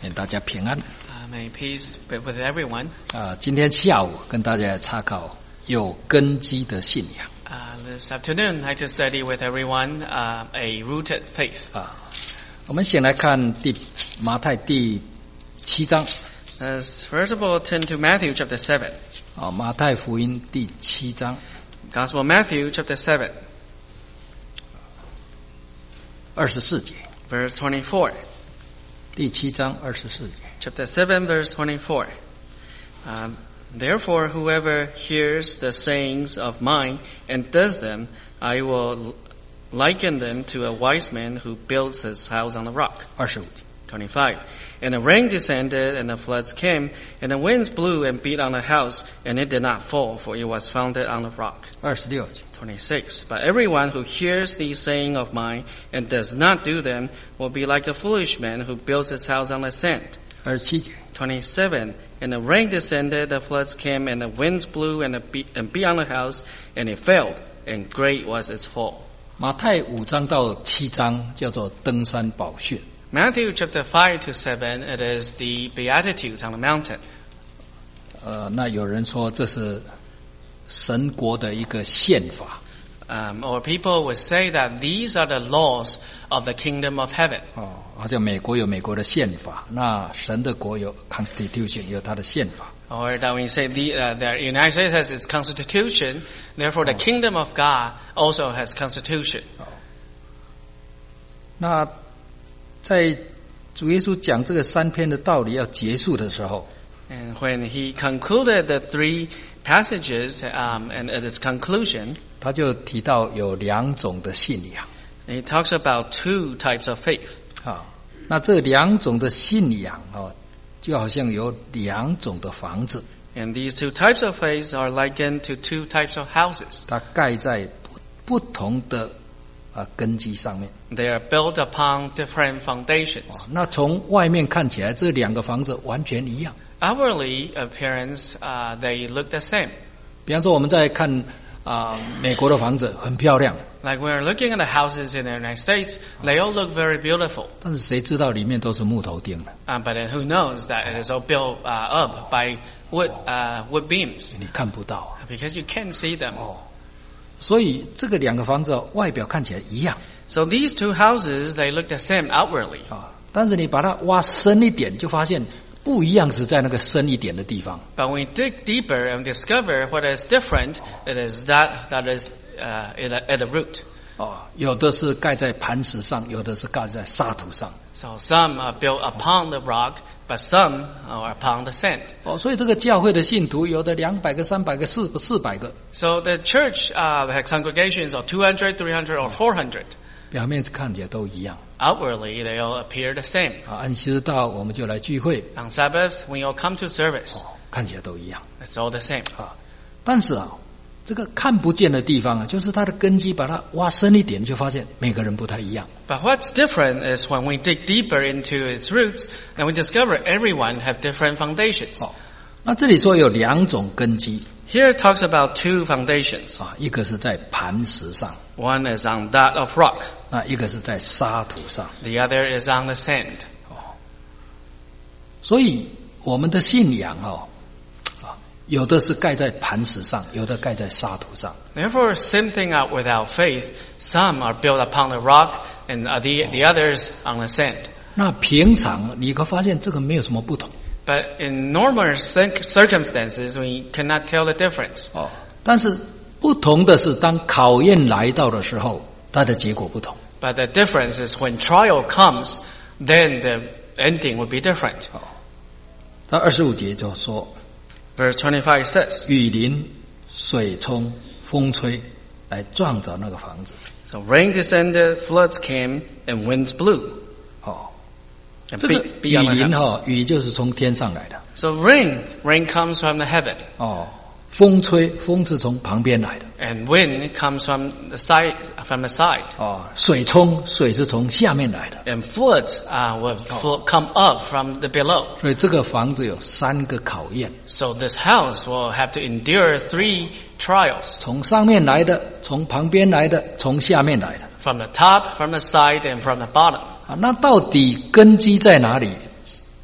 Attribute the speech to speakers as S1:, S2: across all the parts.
S1: 愿大家平安。
S2: May peace be with everyone.
S1: 今天下午跟大家参考有根基的信仰。
S2: This afternoon, I to study with everyone a rooted faith.
S1: 我们先来看马太第7章。
S2: First of all, turn to Matthew chapter 7.
S1: 马太福音第7章。
S2: Gospel of Matthew chapter 7.
S1: 24节。
S2: Verse 24.
S1: 第7章24节。
S2: Chapter 7, verse 24. Therefore, whoever hears the sayings of mine and does them, I will liken them to a wise man who builds his house on a rock.
S1: 25节。
S2: 25. And the rain descended, and the floods came, and the winds blew and beat on the house, and it did not fall, for it was founded on a rock.
S1: 26节。
S2: 26. But everyone who hears these sayings of mine and does not do them will be like a foolish man who builds his house on the sand.
S1: 27节。
S2: 27. And the rain descended, the floods came, and the winds blew and beat on the house, and it fell, and great was its fall.
S1: 马太5章到7章叫做登山宝训。
S2: Matthew chapter 5 to 7, it is the Beatitudes on the mountain.
S1: 那有人说这是神国的一个宪法。
S2: Or people would say that these are the laws of the kingdom of heaven.
S1: 好像美国有美国的宪法，那神的国有 Constitution 有它的宪法。
S2: Or that when you say the United States has its constitution, therefore the kingdom of God also has constitution.
S1: 那在主耶稣讲这个3篇的道理要结束的时候，
S2: And when he concluded the 3 passages, and at its conclusion,
S1: 他就提到有2种的信仰。
S2: he talks about 2 types of faith.
S1: 那这2种的信仰就好像有2种的房子。
S2: And these 2 types of faith are likened to 2 types of houses.
S1: 它盖在不同的根基上面。
S2: They are built upon different foundations.
S1: 那从外面看起来，这2个房子完全一样。
S2: Outwardly appearance, they look the same.
S1: 比方说，我们在看美国的房子很漂亮。
S2: Like when we're looking at the houses in the United States, they all look very beautiful.
S1: 但是谁知道里面都是木头钉的？
S2: But then who knows that it is all built up by wood beams?
S1: 你看不到。
S2: Because you can't see them.
S1: 所以这个2个房子外表看起来一样。
S2: So these 2 houses, they look the same outwardly.
S1: 但是你把它挖深一点，就发现不一样是在那个深一点的地方。
S2: But when we dig deeper and discover what is different, it is that is at the root.
S1: 有的是盖在磐石上，有的是盖在沙土上。
S2: So some are built upon the rock, but some are upon the sand.
S1: 所以这个教会的信徒有的200个、300个、400个。
S2: So the church has congregations of 200, 300, or 400.
S1: 表面看起来都一样。
S2: Outwardly, they all appear the same.
S1: 安息日到我们就来聚会。
S2: On Sabbath, when you all come to service,
S1: 看起来都一样。
S2: it's all the same.
S1: 但是这个看不见的地方就是它的根基，把它挖深一点，就发现每个人不太一样。
S2: But what's different is when we dig deeper into its roots, and we discover everyone have different foundations.
S1: 那这里说有2种根基。
S2: Here it talks about 2 foundations.
S1: 一个是在磐石上。
S2: One is on that of rock.
S1: 那一个是在沙土上。
S2: The other is on the sand.
S1: 所以我们的信仰有的是盖在磐石上，有的盖在沙土上。
S2: Therefore, same thing out with our faith. Some are built upon the rock, and the others on the sand.
S1: 那平常你会发现这个没有什么不同。
S2: But in normal circumstances, we cannot tell the difference.
S1: 但是不同的是，当考验来到的时候，它的结果不同。
S2: But the difference is when trial comes, then the ending will be different.
S1: 到25节就说
S2: Verse 25 says,
S1: 雨淋、水冲、风吹来撞着那个房子。
S2: So rain descended, floods came, and winds blew.
S1: 这个雨淋雨就是从天上来的。
S2: So rain comes from the heaven.
S1: 风吹，风是从旁边来的。
S2: And wind comes from the side.
S1: 水冲，水是从下面来的。
S2: And floods will come up from the below.
S1: 所以这个房子有3个考验。
S2: So this house will have to endure 3 trials.
S1: 从上面来的，从旁边来的，从下面来的。
S2: From the top, from the side, and from the bottom.
S1: 那到底根基在哪里？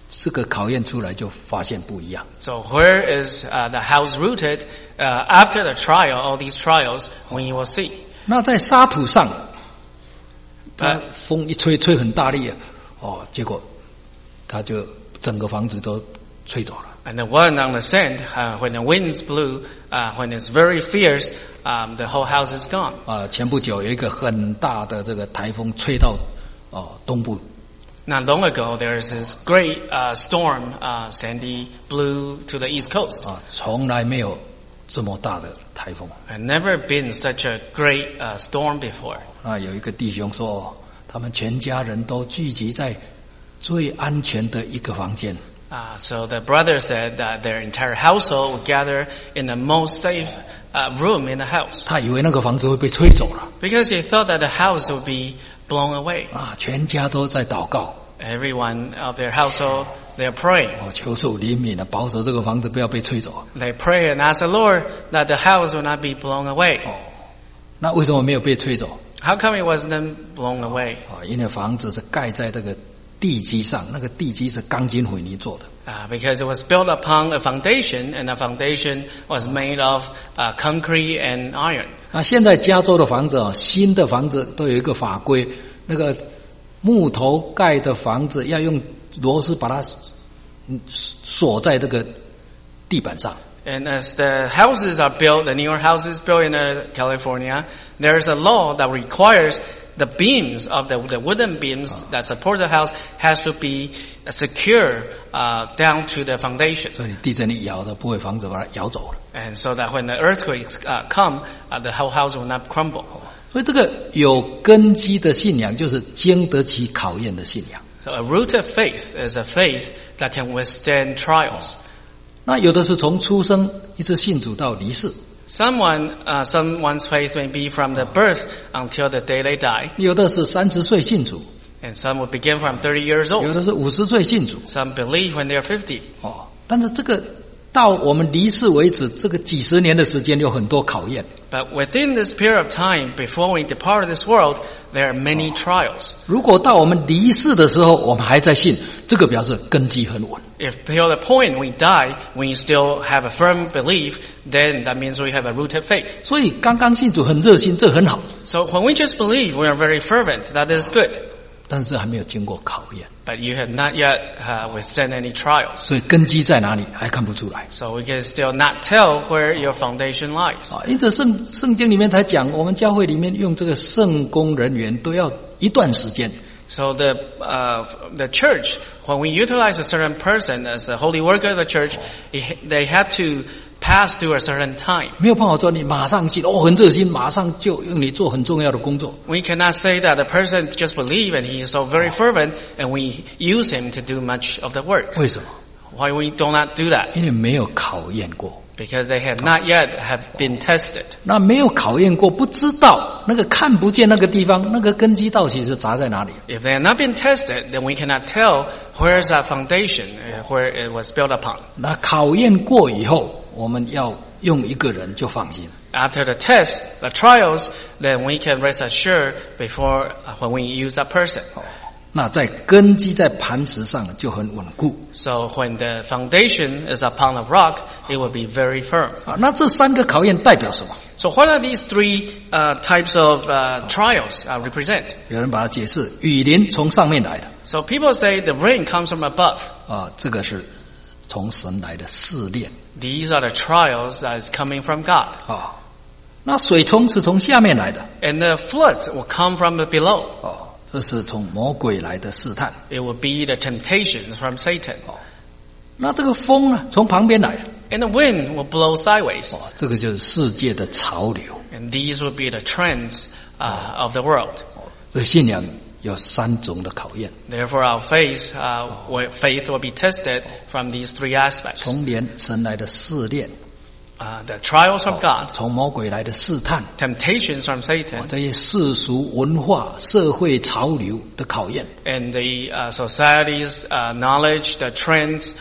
S1: 这个考验出来就发现不一样。
S2: So where is the house rooted? After the trial, all these trials, when you will see.
S1: 那在沙土上，它风一吹，吹很大力，结果它就整个房子都吹走了。
S2: And the one on the sand, when the winds blew, when it's very fierce, the whole house is gone.
S1: 前不久有一个很大的这个台风吹到东部。
S2: Not long ago, there is this great storm, Sandy, blew to the east coast.
S1: 从来没有这么大的台风。
S2: I've never been such a great storm before.
S1: 有一个弟兄说，他们全家人都聚集在最安全的一个房间。
S2: So the brother said that their entire household would gather in the most safe room in the house.
S1: 他以为那个房子会被吹走了。
S2: Because he thought that the house would be blown away.
S1: 全家都在祷告。
S2: Everyone of their household, they're praying.
S1: 求主怜悯了，保守这个房子不要被吹走。
S2: They pray and ask the Lord that the house will not be blown away.
S1: 那为什么没有被吹走？
S2: How come it wasn't blown away?
S1: 因为房子是盖在这个地基上，那个地基是钢筋混凝做的。
S2: Because it was built upon a foundation, and the foundation was made of concrete and iron.
S1: 现在加州的房子新的房子都有一个法规，那个木头盖的房子要用螺丝把它锁在这个地板上。
S2: And as the houses are built, the newer houses built in California, there is a law that requires the beams of the wooden beams that support the house has to be secure down to the foundation.
S1: 所以地震一摇，它不会房子把它摇走了。
S2: And so that when the earthquakes come, the whole house will not crumble.
S1: 所以这个有根基的信仰，就是经得起考验的信仰。
S2: So a rooted faith is a faith that can withstand trials.
S1: 那有的是从出生一直信主到离世。
S2: Someone's faith may be from the birth until the day they die.
S1: 有的是30岁信主。
S2: And some will begin from 30 years old.
S1: 有的是50岁信主。
S2: Some believe when they are 50.
S1: 但是这个到我们离世为止，这个几十年的时间有很多考验。
S2: But within this period of time, before we depart this world, there are many trials.
S1: 如果到我们离世的时候，我们还在信，这个表示根基很稳。
S2: If till the point we die, we still have a firm belief, then that means we have a rooted faith.
S1: 所以刚刚信主很热心，这很好。
S2: So when we just believe, we are very fervent. That is good.
S1: 但是还没有经过考验。
S2: But you have not yet withstand any trials.
S1: 所以根基在哪里还看不出来。
S2: So we can still not tell where your foundation lies.
S1: 因此圣经里面才讲，我们教会里面用这个圣工人员都要一段时间。
S2: So the church, when we utilize a certain person as a holy worker of the church, they have to pass through a certain time.
S1: 没有办法说你马上信，很热心，马上就用你做很重要的工作。
S2: We cannot say that the person just believe and he is so very fervent and we use him to do much of the work.
S1: 为什么？
S2: Why we do not do that?
S1: 因为没有考验过。
S2: Because they have not yet have been tested.
S1: 那没有考验过，不知道那个看不见那个地方，那个根基到底是砸在哪里。
S2: If they have not been tested, then we cannot tell where is that foundation, where it was built upon.
S1: 那考验过以后，我们要用一个人就放心。
S2: After the test, the trials, then we can rest assured before when we use that person.
S1: 那在根基在磐石上就很稳固。
S2: So when the foundation is upon a rock, it will be very firm.
S1: 那这三个考验代表什么？
S2: So what are these three types of trials represent?
S1: 有人把它解释，雨淋从上面来的。
S2: So people say the rain comes from above.
S1: 这个是从神来的试炼。
S2: These are the trials that is coming from God.
S1: 那水冲是从下面来的。
S2: And the floods will come from below.
S1: 这是从魔鬼来的试探。
S2: It will be the temptations from Satan.
S1: 那这个风呢，从旁边来的。
S2: And the wind will blow sideways.
S1: 这个就是世界的潮流。
S2: And these will be the trends of the world.
S1: 所以信仰有3种的考验。
S2: Therefore, our faith will be tested from these three aspects.
S1: 从神来的试炼。
S2: The trials from God,
S1: 从魔鬼来的试探
S2: temptations from Satan,
S1: 这些世俗文化社会潮流的考验
S2: and the society's knowledge, the trends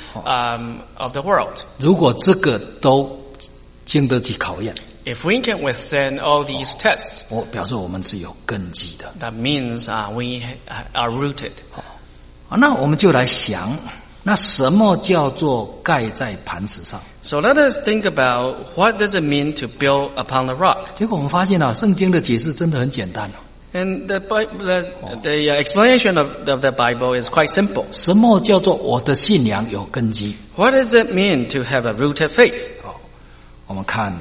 S2: of the world.
S1: 如果这个都经得起考验
S2: If we can withstand all these tests,
S1: 我表示我们是有根基的
S2: that means we are rooted.
S1: 那我们就来想那什么叫做盖在磐石上？
S2: So let us think about what does it mean to build upon the rock.
S1: 结果我们发现啊，圣经的解释真的很简单。
S2: And the explanation of the Bible is quite simple.
S1: 什么叫做我的信仰有根基？
S2: What does it mean to have a rooted faith?
S1: 我们看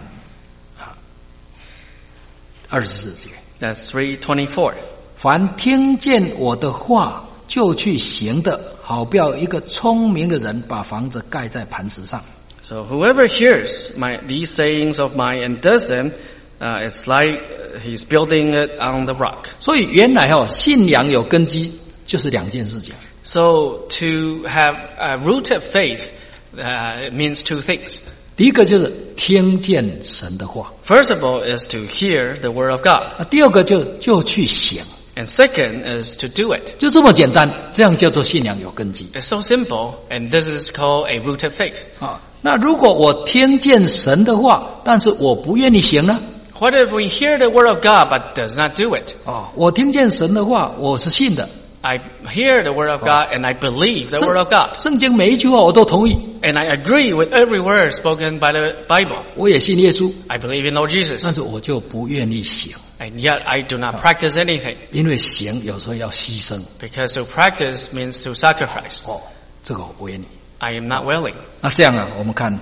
S1: 24节，
S2: That's 3:24.
S1: 凡听见我的话就去行的，好不要一个聪明的人把房子盖在磐石上。
S2: So whoever hears these sayings of mine and does them, it's like he's building it on the rock.
S1: 所以原来信仰有根基就是两件事情。
S2: So to have a rooted faith means two things.
S1: 第一个就是听见神的话，
S2: First of all is to hear the word of God.
S1: 第二个就去行，
S2: And second is to do it.
S1: 就这么简单，这样叫做信仰有根基。
S2: It's so simple, and this is called a rooted faith.
S1: 那如果我听见神的话，但是我不愿意行呢？
S2: What if we hear the word of God but does not do it?
S1: 我听见神的话，我是信的。
S2: I hear the word of God and I believe the word of God.
S1: 圣经每一句话我都同意，
S2: And I agree with every word spoken by the Bible.
S1: 我也信耶稣，
S2: I believe in Lord Jesus.
S1: 但是我就不愿意行，
S2: And yet I do not practice anything.
S1: 因为行有时候要牺牲。
S2: Because to practice means to sacrifice.
S1: 这个我不愿意。
S2: I am not willing.
S1: 那这样啊，我们看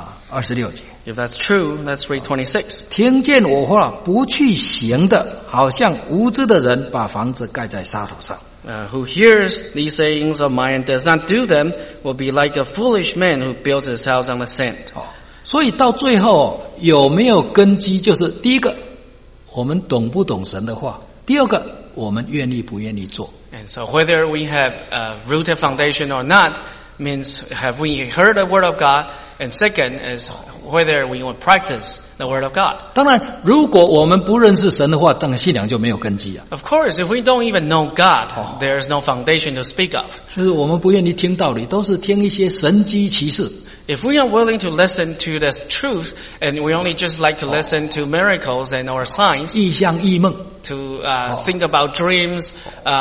S1: 26节，
S2: If that's true, let's read 26.
S1: 听见我话不去行的，好像无知的人把房子盖在沙土上。
S2: Who hears these sayings of mine and does not do them will be like a foolish man who builds his house on the sand.
S1: 所以到最后有没有根基，就是第一个，我们懂不懂神的话；第二个，我们愿意不愿意做。
S2: And so whether we have a rooted foundation or not means have we heard the word of God, and second is whether we will practice the word of God.
S1: 当然，如果我们不认识神的话，当然信仰就没有根基啊。
S2: Of course, if we don't even know God, there is no foundation to speak of.
S1: 就是我们不愿意听道理，都是听一些神机骑士。
S2: If we are willing to listen to this truth, and we only just like to listen to miracles and or signs,
S1: 异象异梦，
S2: to think about dreams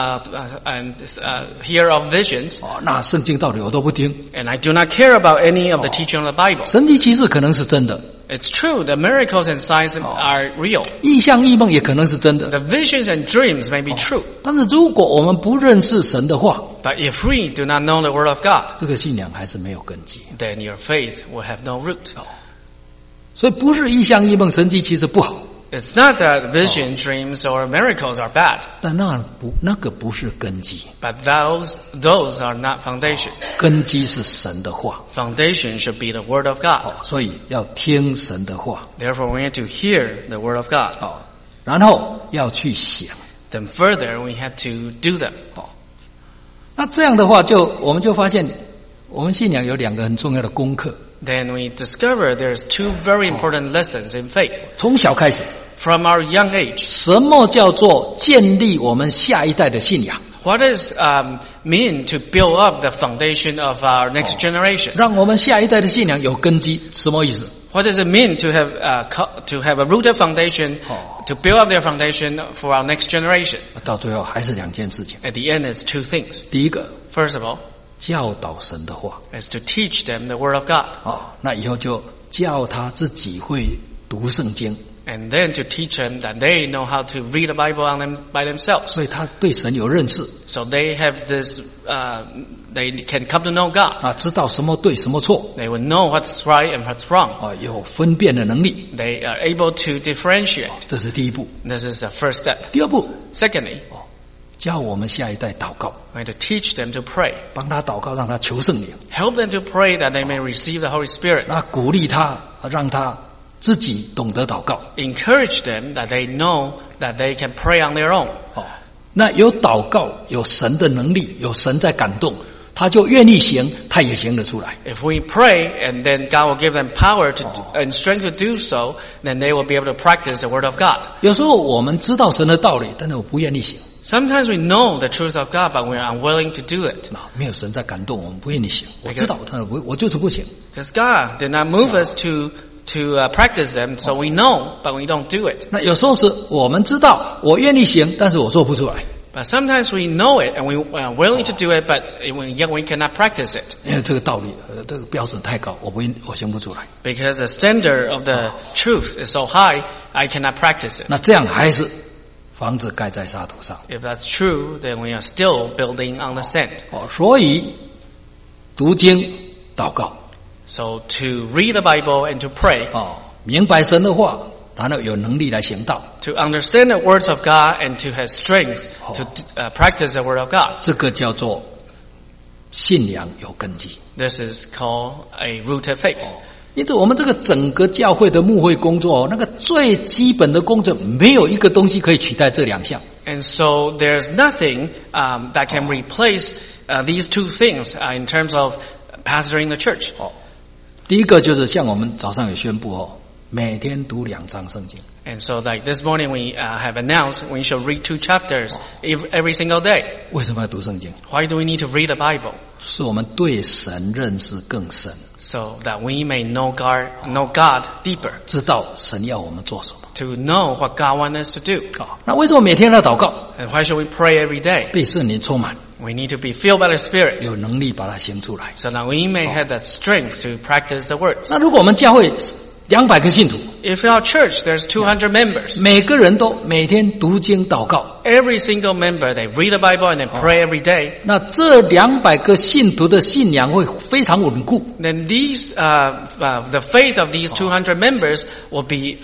S2: and hear of visions,
S1: 那圣经道理我都不听。
S2: and I do not care about any of the teaching of the Bible.
S1: 神机骑士可能是真的，
S2: It's true, the miracles and signs are real.
S1: 异象异梦也可能是真的。
S2: The visions and dreams may be true.
S1: 但是如果我们不认识神的话，
S2: But if we do not know the word of God,
S1: 这个信仰还是没有根基。
S2: then your faith will have no root.
S1: 所以不是异象异梦、神迹其实不好，
S2: It's not that vision, dreams, or miracles are bad,
S1: 但那个不是根基，
S2: but those are not foundations.
S1: 根基是神的话。
S2: Foundation should be the word of God.
S1: 所以要听神的话，
S2: Therefore, we need to hear the word of God.
S1: 然后要去想。
S2: Then further, we have to do them.
S1: 那这样的话，我们就发现，我们信仰有两个很重要的功课。
S2: Then we discover there's two very important lessons in faith.
S1: 从小开始，
S2: From our young age,
S1: 什么叫做建立我们下一代的信仰？
S2: what does mean to build up the foundation of our next generation?
S1: 让我们下一代的信仰有根基，什么意思？
S2: What does it mean to have a rooted foundation, to build up their foundation for our next generation?
S1: 到最后还是两件事情。
S2: At the end, it's two things.
S1: 第一个，
S2: First of all,
S1: 教导神的话。
S2: is to teach them the word of God.
S1: 那以后就叫他自己会读圣经，
S2: And then to teach them that they know how to read the Bible by themselves.
S1: 所以他对神有认识
S2: So they have this, they can come to know God.
S1: 知道什么对什么错
S2: They will know what's right and what's wrong.
S1: 有分辨的能力，
S2: They are able to differentiate.
S1: 这是第一步。
S2: This is the first step.
S1: 第二步，
S2: Secondly,
S1: 教我们下一代祷告，
S2: we have to teach them to pray.
S1: 帮他祷告，让他求圣灵，
S2: Help them to pray that they may receive the Holy Spirit.
S1: 那鼓励他，让他自己懂得祷告。
S2: Encourage them that they know that they can pray on their own.
S1: 那有祷告，有神的能力，有神在感动，他就愿意行，他也行得出来。
S2: If we pray and then God will give them power and strength to do so, then they will be able to practice the word of God.
S1: 有时候我们知道神的道理，但是我不愿意行。
S2: Sometimes we know the truth of God, but we are unwilling to do it.
S1: 没有神在感动，我们不愿意行。我知道，但是我就是不行。
S2: Because God did not move us to practice them, so we know, but we don't do it.
S1: 那有时候是我们知道，我愿意行，但是我做不出来。
S2: But sometimes we know it and we are willing to do it, but yet we cannot practice it.
S1: 因为这个道理，这个标准太高，我行不出来。
S2: Because the standard of the truth is so high, I cannot practice it.
S1: 那这样还是房子盖在沙土上。
S2: If that's true, then we are still building on the sand.
S1: 所以读经、祷告，
S2: So to read the Bible and to pray,
S1: 明白神的话，然后有能力来行道，
S2: to understand the words of God and to have strength to practice the word of God.
S1: 这个叫做信仰有根基。
S2: This is called a rooted faith.
S1: 因此，我们这个整个教会的牧会工作，那个最基本的工作，没有一个东西可以取代这两项。
S2: And so there's nothing that can replace these two things in terms of pastoring the church.
S1: 第一个就是像我们早上有宣布每天读2章圣经。
S2: And so like this morning we have announced we should read 2 chapters every single day.
S1: 为什么要读圣经？
S2: Why do we need to read the Bible?
S1: 是我们对神认识更深，
S2: So that we may know God deeper.
S1: 知道神要我们做什么。
S2: To know what God wants us to do.
S1: 那为什么每天要祷告？
S2: And why should we pray every day?
S1: 被圣灵充满，
S2: We need to be filled by the Spirit.
S1: 有能力把它行出来。
S2: So that we may have that strength to practice the words.
S1: 那如果我们教会200个信徒，
S2: If in our church there's 200 members,
S1: 每个人都每天读经祷告，
S2: every single member, they read the Bible and they pray every day,
S1: 那这200个信徒的信仰会非常稳固。
S2: then the faith of these 200 members will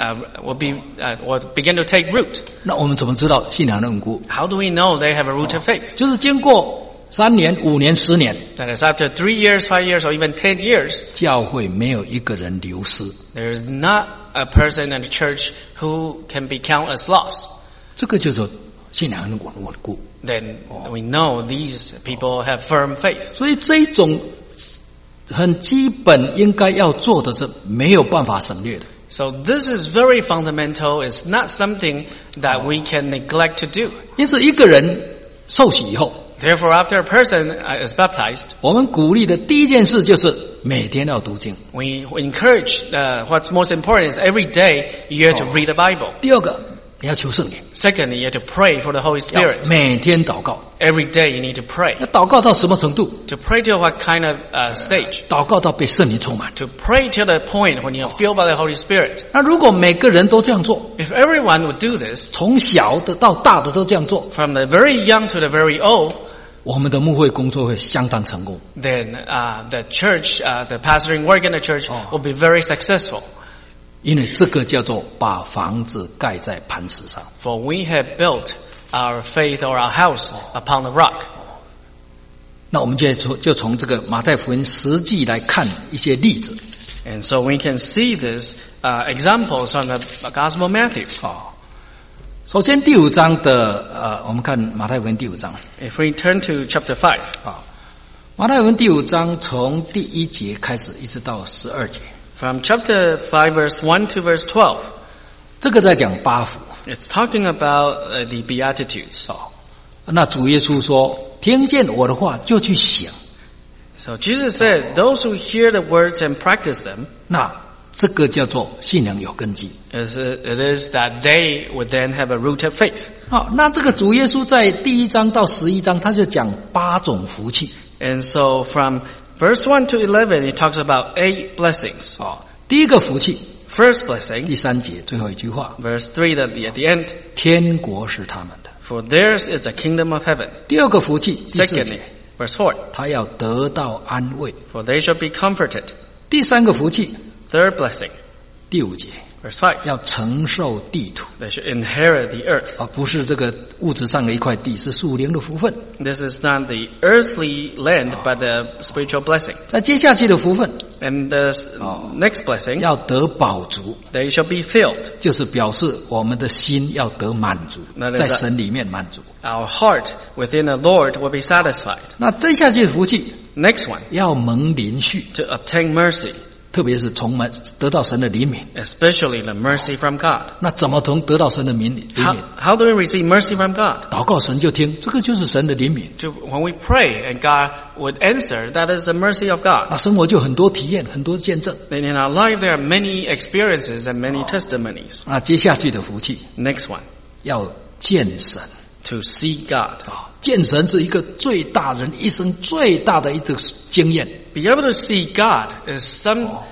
S2: begin to take root.
S1: 那我们怎么知道信仰的稳固？
S2: How do we know they have a rooted faith?
S1: 就是经过3年、5年、10年，
S2: That is after 3 years, 5 years, or even 10 years,
S1: 教会没有一个人流失。
S2: there is not a person in the church who can be counted as lost.
S1: 这个就是信仰的稳固。
S2: Then we know these people have firm faith.
S1: 所以这一种很基本应该要做的是没有办法省略的。
S2: So this is very fundamental. It's not something that we can neglect to do.
S1: 因此，一个人受洗以后，
S2: Therefore, after a person is baptized,
S1: 我们鼓励的第一件事就是每天要读经。
S2: we encourage what's most important is every day you have to read the Bible.
S1: 第二个，你要求圣灵，
S2: Secondly, you have to pray for the Holy
S1: 要
S2: Spirit.
S1: 每天祷告。
S2: Every day you need to pray.
S1: 要祷告到什么程度？
S2: To pray to what kind of stage?
S1: 祷告到被圣灵充满。
S2: To pray to the point when you're filled by the Holy Spirit.
S1: 那如果每个人都这样做，
S2: If everyone would do this,
S1: 从小的到大的都这样做，
S2: from the very young to the very old,
S1: 我们的牧会工作会相当成功。
S2: then the church, the pastoring work in the church will be very successful.
S1: 因为这个叫做把房子盖在磐石上。
S2: For we have built our faith or our house upon the rock.
S1: 那我们就从这个马太福音实际来看一些例子。
S2: And so we can see these examples from the Gospel of Matthew.
S1: 首先第5章的我们看马太福音第5章。
S2: If we turn to chapter 5,
S1: 马太福音第5章从第1节开始一直到12节。
S2: from chapter 5 verse 1 to verse 12,
S1: 这个在讲8福。
S2: it's talking about the Beatitudes.
S1: 那主耶稣说：“听见我的话就去想。”
S2: So Jesus said, those who hear the words and practice them,
S1: 那这个叫做信仰有根基。
S2: it is that they would then have a rooted faith.
S1: 好，那这个主耶稣在第1章到11章，他就讲8种福气。
S2: And so from verse 1 to 11, it talks about 8 blessings.
S1: 第一个福气，
S2: First blessing,
S1: 第3节最后一句话，
S2: verse 3 at the end,
S1: 天国是他们的。
S2: for theirs is the kingdom of heaven.
S1: 第二个福气，第4
S2: Secondly,
S1: 节，
S2: verse 4,
S1: 他要得到安慰。
S2: for they shall be comforted.
S1: 第3个福气，
S2: Third blessing,
S1: 第5节，
S2: verse 5,
S1: 要承受地土，
S2: they shall inherit the earth.
S1: 不是这个物质上的一块地，是属灵的福分。
S2: This is not the earthly land, but the spiritual blessing.
S1: 在接下去的福分，
S2: And the next blessing,
S1: 要得饱足，
S2: they shall be filled.
S1: 就是表示我们的心要得满足，在神里面满足。
S2: Our heart within the Lord will be satisfied.
S1: 那接下去的福气，
S2: Next one,
S1: 要蒙怜恤，
S2: to obtain mercy,
S1: 特别是得到神的怜悯。
S2: especially the mercy from God.
S1: 那怎么得到神的怜悯？
S2: How do we receive mercy from God?
S1: 祷告神就听，这个就是神的怜悯。
S2: When we pray and God would answer, that is the mercy of God.
S1: 那生活就很多体验，很多见证。
S2: Then in our life there are many experiences and many testimonies.
S1: 那接下去的福气，
S2: Next one,
S1: 要见神。
S2: to see God.
S1: 见神是一个最大人一生最大的一个经验。
S2: Be able to see God is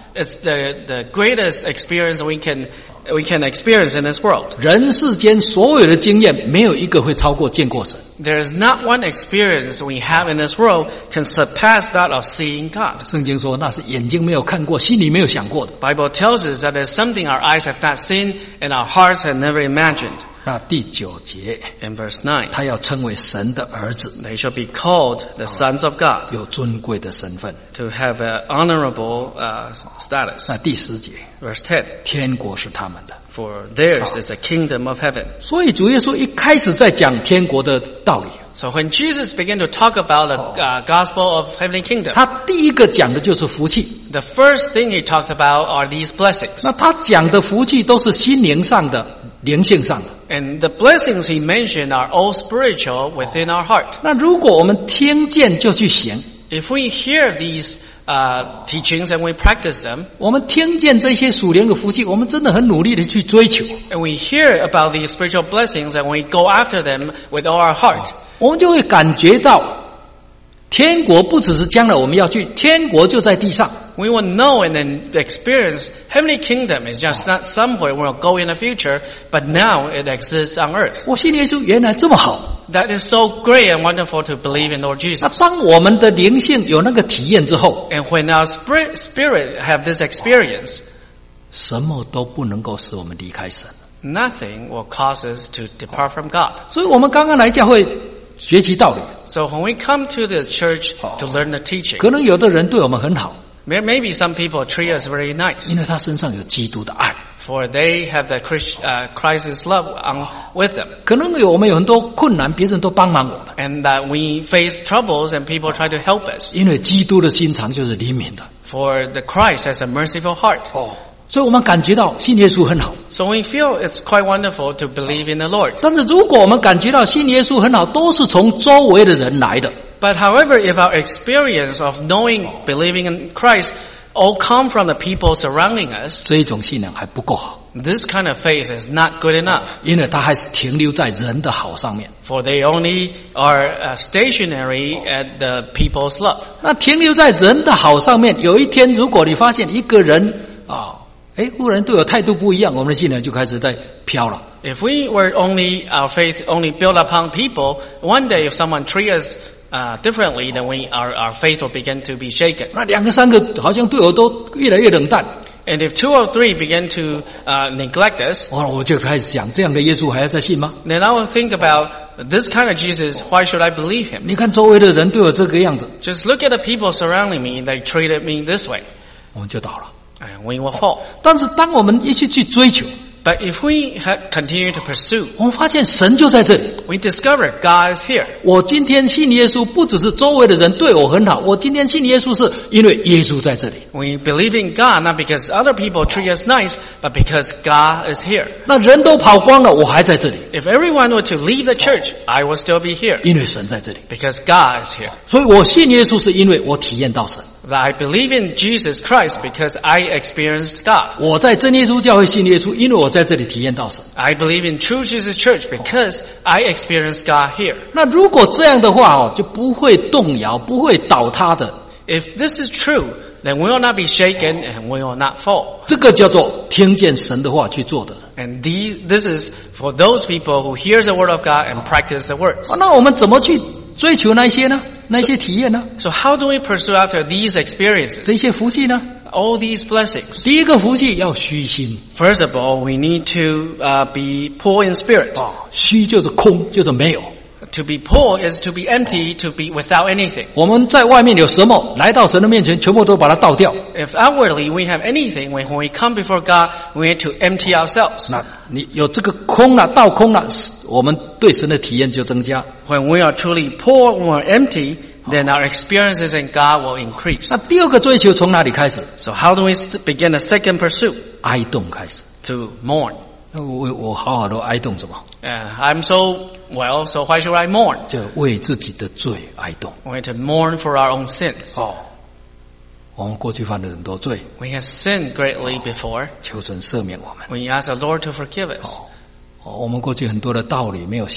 S2: the greatest experience we can experience in this world.
S1: 人世间所有的经验，没有一个会超过见过神。
S2: There is not one experience we have in this world can surpass that of seeing God.
S1: 圣经说，那是眼睛没有看过，心里没有想过的。
S2: Bible tells us that there's something our eyes have not seen and our hearts have never imagined.
S1: 那第9节
S2: In verse 9,
S1: 他要称为神的儿子，
S2: they shall be called the sons of God,
S1: 有尊贵的身份。
S2: to have an honorable status.
S1: 那第10节
S2: Verse 10,
S1: 天国是他们的。
S2: for theirs is the kingdom of heaven.
S1: 所以主耶稣一开始在讲天国的道理，
S2: So when Jesus began to talk about the gospel of heavenly kingdom,
S1: 他第一个讲的就是福气。
S2: the first thing he talked about are these blessings.
S1: 那他讲的福气都是心灵上的、灵性上的。
S2: And the blessings he mentioned are all spiritual within our heart.
S1: 那如果我们听见就去行，
S2: If we hear these teachings and we practice them,
S1: 我们听见这些属灵的福气，我们真的很努力的去追求，
S2: and we hear about these spiritual blessings and we go after them with all our heart,
S1: 我们就会感觉到天国不只是将来我们要去，天国就在地上。
S2: we will know and then experience heavenly kingdom is just not somewhere we'll go in the future, but now it exists on earth.
S1: 我信耶稣原来这么好。
S2: That is so great and wonderful to believe in Lord
S1: 那
S2: Jesus.
S1: 当我们的灵性有那个体验之后，
S2: And when our spirit have this experience,
S1: 什么都不能够使我们离开神。
S2: nothing will cause us to depart from God.
S1: 所以我们刚刚来教会学习道理，
S2: So when we come to the church to learn the teaching,
S1: 可能有的人对我们很好，
S2: maybe some people treat us very nice,
S1: 因为他身上有基督的爱。
S2: for they have the Christ's love with them.
S1: 可能我们有很多困难，别人都帮忙我们，
S2: And that we face troubles and people try to help us.
S1: 因为基督的心肠就是怜悯的。
S2: For the Christ has a merciful heart.
S1: 所以我们感觉到信耶稣很好。
S2: So we feel it's quite wonderful to believe in the Lord.
S1: 但是如果我们感觉到信耶稣很好，都是从周围的人来的，
S2: But however, if our experience of knowing, believing in Christ all come from the people surrounding us,
S1: 这一种信仰还不够好，
S2: this kind of faith is not good enough.
S1: 因为它还是停留在人的好上面。
S2: For they only are stationary at the people's love.
S1: 那停留在人的好上面，有一天如果你发现一个人忽然对我态度不一样，我们的信仰就开始在飘了。
S2: If we were our faith only built upon people, one day if someone treats us differently, then our faith will begin to be shaken.
S1: 那2个3个好像对我都越来越冷淡，
S2: And if 2 or 3 begin to neglect us,
S1: 我就开始想，这样的耶稣还要再信吗？
S2: then I will think about this kind of Jesus, why should I believe him?
S1: 你看周围的人对我这个样子，
S2: Just look at the people surrounding me, they treated me this way,
S1: 我们就倒了。
S2: and we will fall.
S1: 但是当我们一起去追求，
S2: But if we continue to pursue,
S1: 我们发现神就在这里。
S2: we discover God is here.
S1: 我今天信耶稣，不只是周围的人对我很好，我今天信耶稣是因为耶稣在这里。
S2: We believe in God not because other people treat us nice, but because God is here.
S1: 那人都跑光了，我还在这里，
S2: If everyone were to leave the church, I will still be here
S1: 因为神在这里。
S2: because God is here.
S1: 所以我信耶稣是因为我体验到神。
S2: That I believe in Jesus Christ because I experienced God.
S1: 我在真耶稣教会信耶稣，因为我在这里体验到神。
S2: I believe in True Jesus Church because I experienced God here.
S1: 那如果这样的话就不会动摇，不会倒塌的。
S2: If this is true, then we will not be shaken and we will not fall.
S1: 这个叫做听见神的话去做的。
S2: And this is for those people who hear the word of God and practice the words.
S1: 那我们怎么去追求那些呢？那些体验呢？
S2: So how do we pursue after these experiences?
S1: 这些福气呢？
S2: All these blessings.
S1: 第一个福气要虚心。
S2: First of all, we need to be poor in spirit.
S1: 虚就是空，就是没有。
S2: To be poor is to be empty, to be without anything.
S1: 我们在外面有什么，来到神的面前，全部都把它倒掉。
S2: If outwardly we have anything, when we come before God, we need to empty ourselves.
S1: 那你有这个空了，倒空了，我们对神的体验就增加。
S2: When we are truly poor, when we're empty, then our experiences in God will increase.
S1: 那第二个追求从哪里开始？
S2: So how do we begin a second pursuit?
S1: 哀动开始。
S2: To mourn.
S1: 我好好的哀动什么？
S2: I'm so well, so why should I mourn?
S1: 就为自己的罪哀动。
S2: We need to mourn for our own sins.
S1: 我们过去犯了很多罪，
S2: We have sinned greatly before.
S1: 求神赦免我们。
S2: We ask the Lord to forgive us.
S1: 我们过去很多的道理没有行。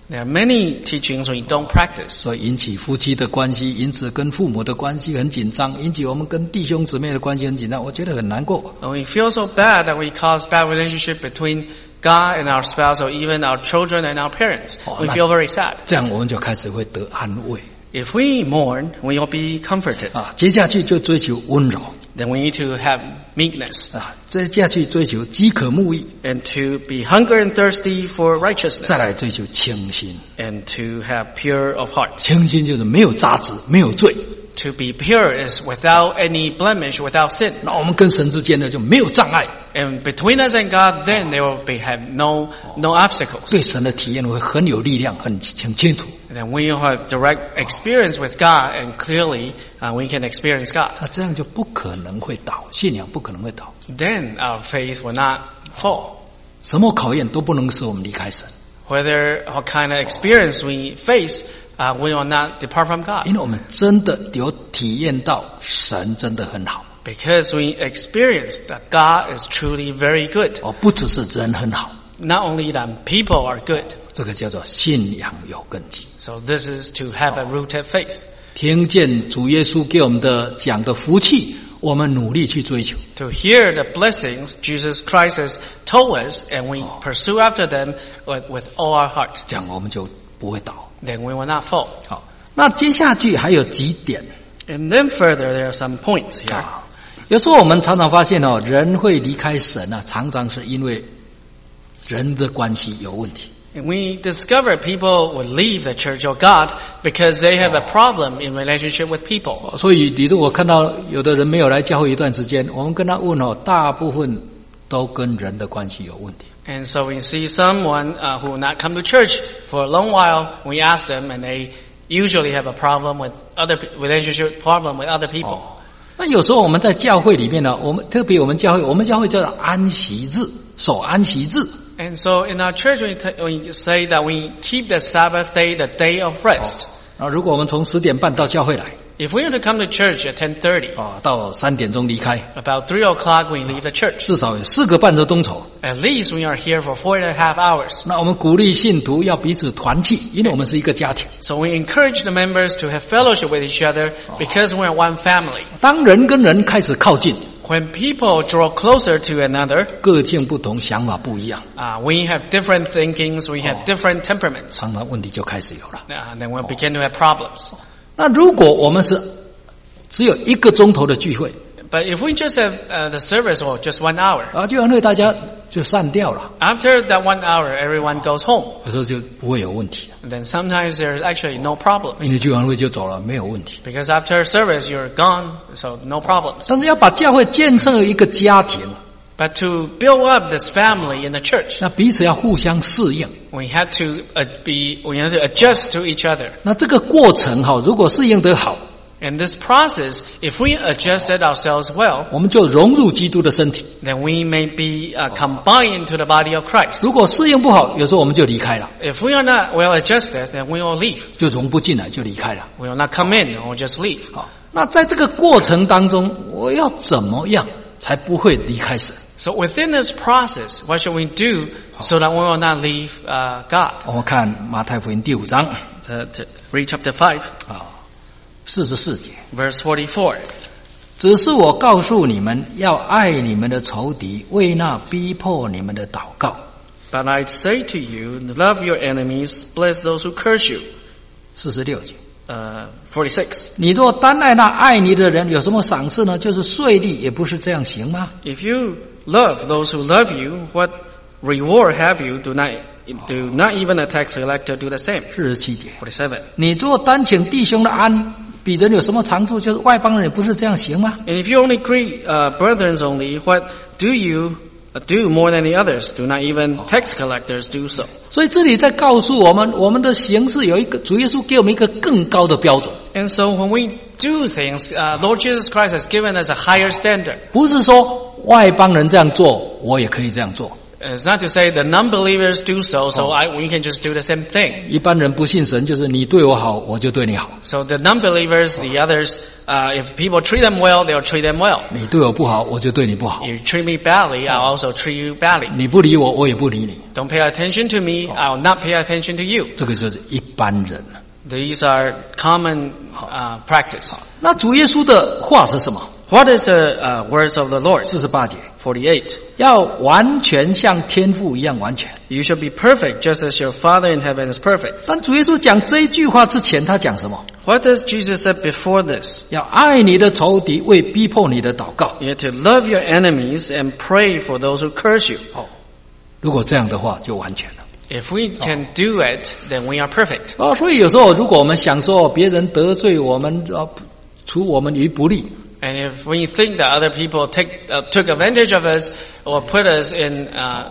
S2: There are many teachings we don't practice.
S1: 所以引起夫妻的关系，因此跟父母的关系很紧张，引起我们跟弟兄姊妹的关系很紧张，我觉得很难过。
S2: And we feel so bad that we cause bad relationship between God and our spouse or even our children and our parents. We feel very sad.
S1: 这样我们就开始会得安慰。
S2: If we mourn, we will be comforted.
S1: 接下去就追求温柔。
S2: Then we need to have meekness.
S1: 接下去追求饥渴慕义。
S2: And to be hungry and thirsty for righteousness.
S1: 再来追求清心。
S2: And to have pure of heart.
S1: 清心就是没有杂质，没有罪。
S2: To be pure is without any blemish, without sin.
S1: 那我们跟神之间呢就没有障碍。
S2: And between us and God, then there will have no obstacles.
S1: 对神的体验会很有力量，很清楚。
S2: And then we have direct experience with God, and clearly we can experience God.
S1: 那这样就不可能会倒，信仰不可能会倒。
S2: Then our faith will not fall.
S1: 什么考验都不能使我们离开神。
S2: Whether what kind of experience we face, we will not depart from God.
S1: 因为我们真的有体验到神真的很好。
S2: Because we experience that God is truly very good.
S1: 不只是人很好。
S2: Not only that people are good.
S1: 这个叫做信仰有根基。
S2: So this is to have a rooted faith.
S1: 听见主耶稣给我们的讲的福气，我们努力去追求。
S2: To hear the blessings Jesus Christ has told us, and we pursue after them with all our heart.
S1: 这样我们就不会倒。
S2: Then we will not fall.
S1: 好，那接下去还有几点。
S2: And then further, there are some points here.
S1: 有时候我们常常发现人会离开神常常是因为人的关系有问题。
S2: And we discover people would leave the church of God because they have a problem in relationship with people.
S1: 所以比如我看到有的人没有来教会一段时间，我们跟他问大部分都跟人的关系有问题。
S2: And so we see someone who will not come to church for a long while. We ask them, and they usually have a problem with other relationship problem with other people.
S1: 那有时候我们在教会里面呢，我们教会叫安息日，守安息日。
S2: And so in our church, we say that we keep the Sabbath day, the day of rest.
S1: 如果我们从10点半到教会来
S2: If we were to come to church at 10:30,
S1: 到3点钟离开
S2: about 3 o'clock we leave the church.
S1: 至少有4个半的钟头
S2: At least we are here for 4.5 hours.
S1: 那我们鼓励信徒要彼此团契，因为我们是一个家庭。
S2: So we encourage the members to have fellowship with each other because we are one family.
S1: 当人跟人开始靠近
S2: When people draw closer to another,
S1: 个性不同，想法不一样
S2: we have different thinkings, we have different temperaments.
S1: 常常问题就开始有了
S2: Then we'll begin to have problems.
S1: 那如果我们是只有1个钟头的聚会
S2: But if we just have the service for just 1 hour,
S1: 聚完会大家就散掉了
S2: after that 1 hour, everyone goes home.
S1: 有时候就不会有问题
S2: Then sometimes there's actually no problems.
S1: 因为聚完会就走了，没有问题
S2: Because after service, you're gone, so no problems.
S1: 但是要把教会建成一个家庭
S2: But to build up this family in the church,
S1: 那彼此要互相适应
S2: we had to adjust to each other.
S1: 那这个过程如果适应得好
S2: In this process, if we adjusted ourselves well,
S1: 我们就融入基督的身体
S2: then we may be combined into the body of Christ.
S1: 如果适应不好有时候我们就离开了
S2: If we are not well adjusted, then we will leave.
S1: 就融不进来就离开了
S2: We will not come in or just leave.
S1: 那在这个过程当中我要怎么样才不会离开神
S2: So within this process, what should we do so that we will not leave God?
S1: 我们看马太福音第5章
S2: To read chapter 5,
S1: 44节
S2: verse 44.
S1: 只是我告诉你们要爱你们的仇敌，为那逼迫你们的祷告。
S2: But I say to you, love your enemies, bless those who curse you.
S1: 46节
S2: 46.
S1: 你若单爱那爱你的人，有什么赏赐呢？就是税吏也不是这样行吗？
S2: If you love those who love you, what reward have you? Do not even a tax collector do the same.
S1: 47节
S2: 47.
S1: 你若单请弟兄的安，比人有什么长处？就是外邦人也不是这样行吗？
S2: And if you only greet brethren only, what do you do more than the others? Do not even tax collectors do so.
S1: 所以这里在告诉我们，我们的行事有一个主耶稣给我们一个更高的标准。
S2: And so when we do things, Lord Jesus Christ has given us a higher standard.
S1: 不是说外邦人这样做，我也可以这样做。
S2: It's not to say the non-believers do so, we can just do the same thing.
S1: 一般人不信神，就是你对我好，我就对你好。
S2: So the non-believers, the others, if people treat them well, they'll treat them well.
S1: 你对我不好，我就对你不好。
S2: You treat me badly, I'll also treat you badly.
S1: 你不理我，我也不理你。
S2: Don't pay attention to me, I'll not pay attention to you.
S1: 这个就是一般人。
S2: These are common practice.
S1: 那主耶稣的话是什么？
S2: What is the words of the Lord?
S1: 48节，
S2: 48.
S1: 要完全像天父一样完全。
S2: You shall be perfect just as your Father in heaven is perfect.
S1: 但主耶稣讲这一句话之前，他讲什么？
S2: What does Jesus say before this?
S1: 要爱你的仇敌，为逼迫你的祷告。
S2: You have to love your enemies and pray for those who curse you.
S1: 如果这样的话，就完全了。
S2: If we can do it, then we are perfect.
S1: 所以有时候，如果我们想说别人得罪我们，除我们于不利。
S2: And if we think that other people took advantage of us or put us in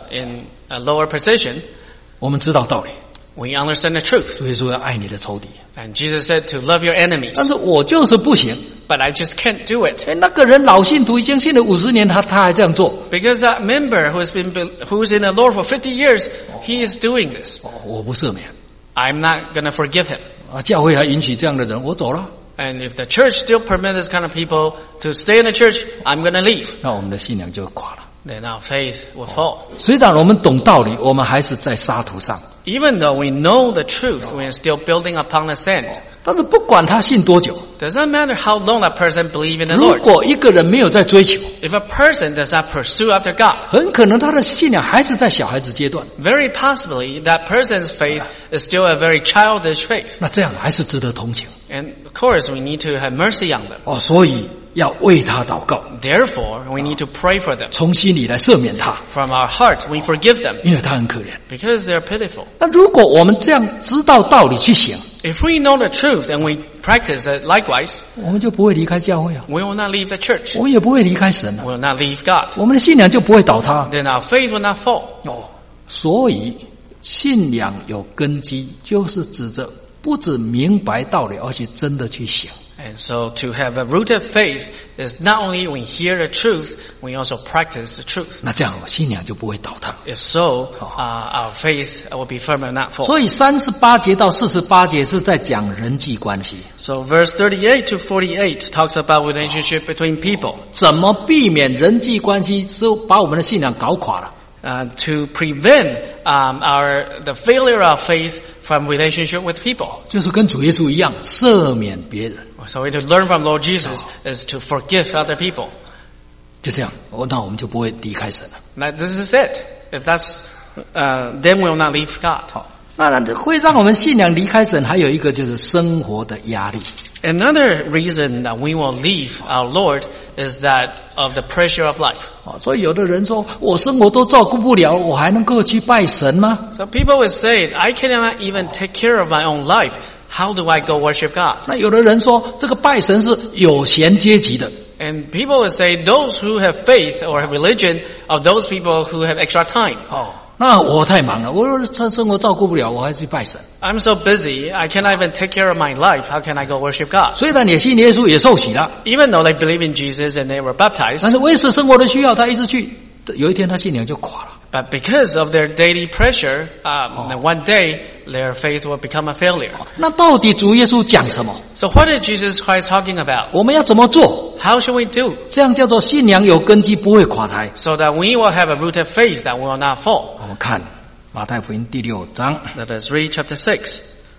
S2: a lower position,
S1: 我们知道道理。
S2: we understand the truth.
S1: 所以说要爱你的仇敌。
S2: And Jesus said to love your enemies.
S1: 但是我就是不行。
S2: But I just can't do it.
S1: 那个人老信徒已经信了50年，他还这样做。
S2: Because that member who's in the Lord for 50 years, he is doing this.
S1: 我不赦免。
S2: I'm not going to forgive him.
S1: 教会还允许这样的人，我走了。
S2: And if the church still permits this kind of people to stay in the church, I'm going to leave.
S1: 那我们的信仰就垮了。
S2: Then our faith will fall.
S1: 虽然我们懂道理，我们还是在沙土上。
S2: Even though we know the truth, we are still building upon the sand.
S1: 但是不管他信多久，
S2: Doesn't matter how long that person believes in the
S1: 如
S2: Lord.
S1: 果一个人没有在追求，
S2: If a person does not pursue after God,
S1: 很可能他的信仰还是在小孩子阶段。
S2: very possibly that person's faith is still a very childish faith.
S1: 那这样还是值得同情。
S2: And of course, we need to have mercy on them.
S1: 所以要为他祷告，
S2: Therefore, we need to pray for them.
S1: 从心里来赦免他，
S2: From our heart, we forgive them
S1: 因为他很可怜。
S2: because they're pitiful.
S1: 那如果我们这样知道道理去行，
S2: If we know the truth and we practice it likewise,
S1: 我们就不会离开教会啊，
S2: we will not leave the church.
S1: 我们也不会离开神啊，
S2: We will not leave God.
S1: 我们的信仰就不会倒塌。
S2: Then our faith will not fall.
S1: 所以信仰有根基，就是指着不只明白道理，而且真的去行。
S2: And so to have a rooted faith is not only we hear the truth, we also practice the truth.
S1: 那这样信仰就不会倒塌。
S2: If so, our faith will be firm and not fall.
S1: 所以38节到48节是在讲人际关系，
S2: So verse 38 to 48 talks about relationship between people.
S1: 怎么避免人际关系是把我们的信仰搞垮了。
S2: To prevent the failure of faith from relationship with people.
S1: 就是跟主耶稣一样，赦免别人。
S2: So we to learn from Lord Jesus is to forgive other people.
S1: 就这样，那我们就不会离开神了。
S2: Now, this is it. If that's, then we will not leave God.
S1: 那会让我们信仰离开神，还有一个就是生活的压力。
S2: Another reason that we will leave our Lord is that of the pressure of life.
S1: 所以有的人说，我生活都照顾不了，我还能够去拜神吗？
S2: So people will say, I cannot even take care of my own life. How do I go worship God?
S1: 那有的人说，这个拜神是有闲阶级的。
S2: And people will say, those who have faith or have religion are those people who have extra time.
S1: 那我太忙了，我生活照顾不了，我还去拜神。
S2: I'm so busy, I cannot even take care of my life. How can I go worship God?
S1: 虽然也信耶稣，也受洗了，
S2: Even though they believe in Jesus and they were baptized,
S1: 但是为是生活的需要，他一直去，有一天他信仰就垮了。
S2: but because of their daily pressure, then one day their faith will become a failure.
S1: 那到底主耶稣讲什么？
S2: So what is Jesus Christ talking about?
S1: 我们要怎么做？
S2: How should we do?
S1: 这样叫做信仰有根基，不会垮台。
S2: So that we will have a rooted faith that will not fall.
S1: 我们看马太福音第6章
S2: Let us read chapter 6,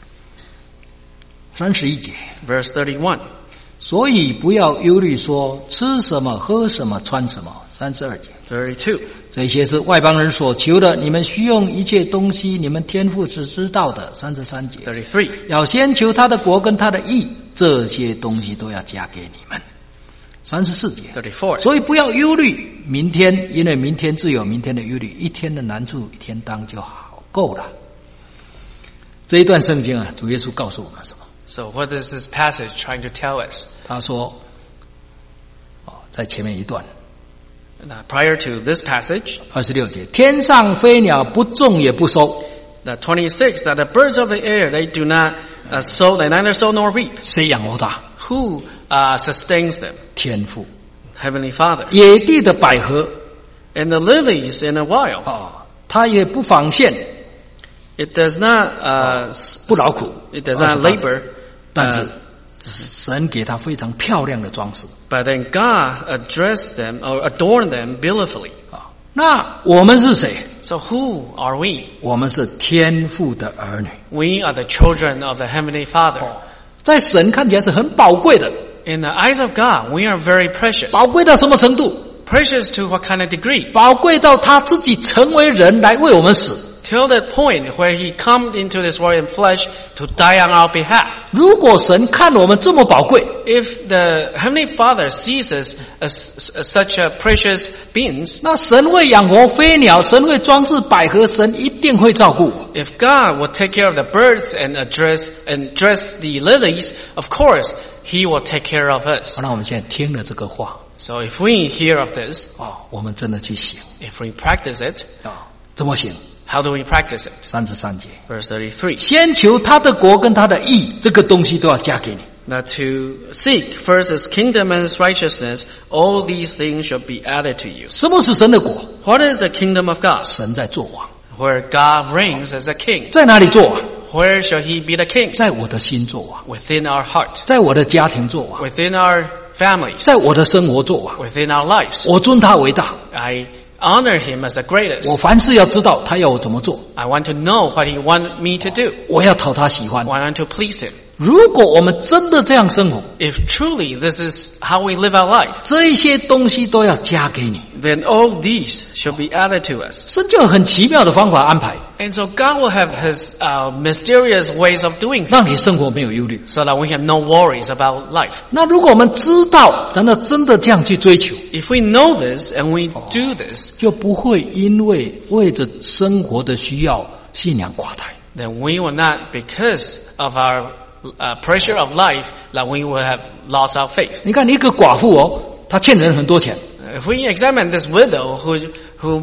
S1: 31节。
S2: verse 31.
S1: 所以不要忧虑说吃什么喝什么穿什么。32节，
S2: 32.
S1: 这些是外邦人所求的，你们需用一切东西，你们天父是知道的。33节，
S2: 33.
S1: 要先求他的国跟他的义，这些东西都要加给你们。34节，
S2: 34.
S1: 所以不要忧虑明天，因为明天自有明天的忧虑，一天的难处一天当就好，够了。这一段圣经主耶稣告诉我们什么？
S2: So what is this passage trying to tell us?
S1: 他说，在前面一段。
S2: Prior to this passage,
S1: 26节，天上飞鸟不种也不收。
S2: the 26, that the birds of the air, they do not sow, they neither sow nor reap.
S1: 谁养活它？
S2: Who sustains them?
S1: 天父。
S2: Heavenly Father.
S1: 野地的百合
S2: And the lilies in the wild.
S1: 它也不纺线，
S2: It does not,
S1: 不劳苦，
S2: it does not labor,
S1: 但是神给他非常漂亮的装饰
S2: But then God addressed them or adorned them beautifully.
S1: 啊。那我们是谁？
S2: So who are we?
S1: 我们是天父的儿女，
S2: We are the children of the Heavenly Father.
S1: 在神看起来是很宝贵的，
S2: In the eyes of God, we are very precious.
S1: 宝贵到什么程度？
S2: Precious to what kind of degree?
S1: 宝贵到他自己成为人来为我们死。
S2: Till the point where He comes into this world in flesh to die on our behalf.
S1: 如果神看我们这么宝贵，
S2: If the Heavenly Father sees us as such a precious beings,
S1: 那神会养活飞鸟，神会装饰百合，神一定会照顾我。
S2: if God will take care of the birds and dress the lilies, of course He will take care of us.
S1: 那我们现在听了这个话
S2: So if we hear of this,
S1: 我们真的去行
S2: if we practice it,
S1: 怎么行
S2: how do we practice it?
S1: ？33节，
S2: Verse 33.
S1: 先求他的国跟他的义，这个东西都要加给你。
S2: Now to seek first His kingdom and His righteousness, all these things shall be added to you.
S1: 什么是神的国？
S2: What is the kingdom of God?
S1: 神在做王，
S2: Where God reigns as a king.
S1: 在哪里做王？
S2: Where shall He be the king?
S1: 在我的心做王，
S2: Within our heart.
S1: 在我的家庭做王，
S2: Within our families.
S1: 在我的生活做王。
S2: Within our lives.
S1: 我尊他为大，
S2: I honor Him as the
S1: 我
S2: greatest.
S1: 凡事要知道他要我怎么做，
S2: I want to know what He wants me to do.
S1: 我要讨他喜欢。
S2: I want to please Him.
S1: 如果我们真的这样生活，
S2: If truly this is how we live our life,
S1: 这一些东西都要加给你。
S2: then all these shall be added to us.
S1: 神就有很奇妙的方法安排，
S2: And so God will have His mysterious ways of doing
S1: 让你
S2: things
S1: 生活没有忧虑。
S2: so that we have no worries about life.
S1: 那如果我们知道真的这样去追求，
S2: If we know this and we do this,
S1: 就不会因为着生活的需要信仰垮台。
S2: then we will not, because of our pressure of life, that we will have lost our faith.
S1: 你看，你一个寡妇她欠人很多钱，
S2: If we examine this widow who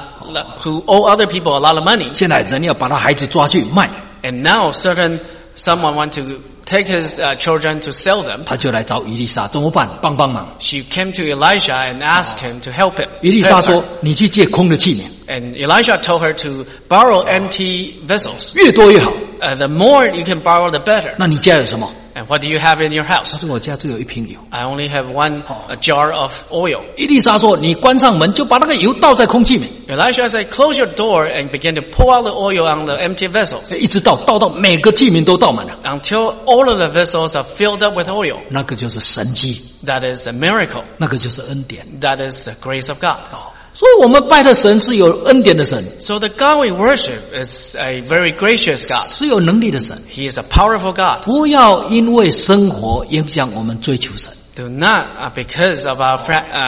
S2: owe other people a lot of money,
S1: 现在人要把她孩子抓去卖，
S2: and now someone want to take his children to sell them,
S1: 她就|来找以利沙，怎么办？帮忙。
S2: she came to Elisha and asked him to help him.
S1: 以利沙说：“你去借空的器皿，
S2: And Elisha told her to borrow empty vessels.
S1: 越多越好。
S2: The more you can borrow, the better.
S1: 那你家有什么？
S2: And what do you have in your
S1: 他
S2: house?
S1: 说我家只有一瓶油。
S2: I only have a jar of oil.
S1: 以利沙说：“你关上门，就把那个油倒在空器皿，
S2: Elisha said, close your door and begin to pour out the oil on the empty vessels
S1: 一直倒到每个器皿都倒满了。
S2: until all of the vessels are filled up with oil.
S1: 那个就是神迹，
S2: That is a miracle.
S1: 那个就是恩典。
S2: That is the grace of God.
S1: 所以我们拜的神是有恩典的神，
S2: So the God we worship is a very gracious God.
S1: 是有能力的神。
S2: He is a powerful God.
S1: 不要因为生活影响我们追求神。
S2: Do not, because of our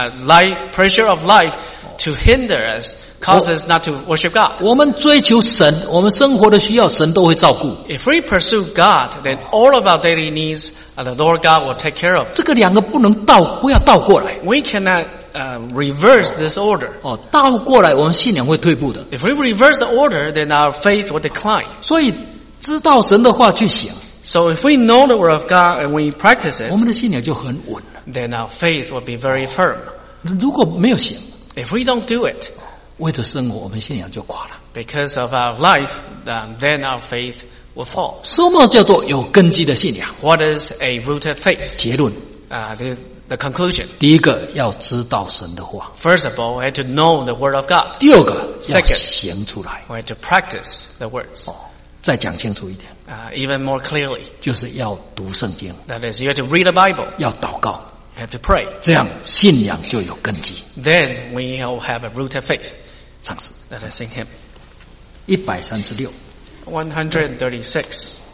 S2: pressure of life, to hinder us, cause us not to worship God.
S1: 我们追求神，我们生活的需要，神都会照顾。
S2: If we pursue God, then all of our daily needs, the Lord God will take care of.
S1: 这个两个不要倒过来。
S2: We cannot reverse this order.
S1: 倒过来，我们信仰会退步的。
S2: If we reverse the order, then our faith will decline.
S1: 所以知道神的话去行，
S2: So if we know the word of God and we practice
S1: 我
S2: it,
S1: 们的信仰就很稳了。
S2: then our faith will be very firm.
S1: 如果没有行，
S2: If we don't do it,
S1: 为着生活，我们信仰就垮了。
S2: because of our life, then our faith will fall.
S1: 什么叫做有根基的信仰？
S2: What is a rooted faith?
S1: 结论，
S2: The conclusion.
S1: 第一个要知道神的话，
S2: First of all, we have to know the word of God.
S1: 第二个要
S2: Second.
S1: 行出来。
S2: We have to practice the words
S1: 再讲清楚一点，
S2: even more clearly.
S1: 就是要读圣经，
S2: That is, you have to read the Bible.
S1: 要祷告，
S2: You have to pray.
S1: 这样信仰就有根基。
S2: Then we will have a rooted faith.
S1: 唱诗
S2: Let us sing hymn
S1: 136。
S2: 136.